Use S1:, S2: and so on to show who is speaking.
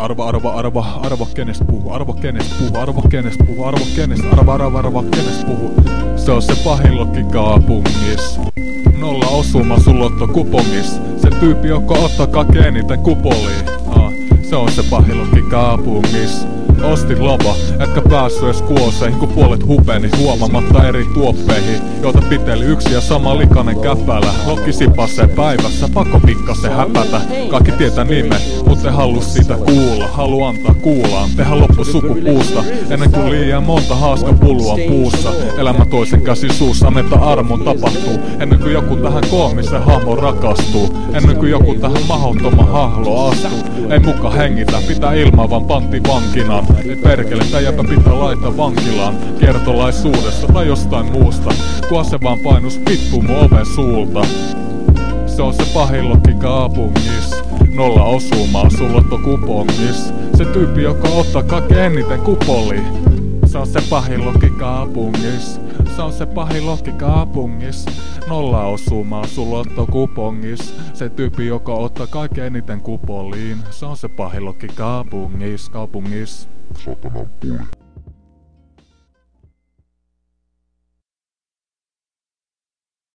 S1: Arva kenes puhu, kenes puhu. Se on se pahin lokki kaupungis. 0 osuma sun lottokupongis. Se tyyppi, joka ottaa kaikkein eniten kupoliin. Se on se pahin lokki kaupungis. Ostin lava, etkä päässyt edes kuoseihin, kun puolet hupeni huomaamatta eri tuoppeihin, joita piteli yksi ja sama likainen käpälä. Lokki sipasee päivässä, pakko pikkasen häpätä. Kaikki tietää nimen, mut te halus siitä kuulla. Halu antaa kuulaan, tehdä loppu sukupuusta, ennen kuin liian monta haaskapulua puussa. Elämä toisen käsi suussa, että armon tapahtuu, ennen kuin joku tähän koomisen hahmon rakastuu. Ennen kuin joku tähän mahdottoman hahlo astuu. Ei muka hengitä, pitää ilmaa vaan pantti vankinaan. Ei perkele, tää jäpä pitää laittaa vankilaan kertolaisuudesta tai jostain muusta, kun ase vaan painus vittu mun oven suulta. Se on se pahin lokki kaupungis. 0 osumaa sun lottokupongis. Se tyyppi, joka ottaa kaikkein eniten kupoli. Se on se pahin lokki kaupungis. Se on se pahin lokki kaupungis. 0 osumaa sun lottokupongis. Se tyyppi, joka ottaa kaikkein eniten kupoliin. Se on se pahin lokki kaupungis.
S2: Satanan puli.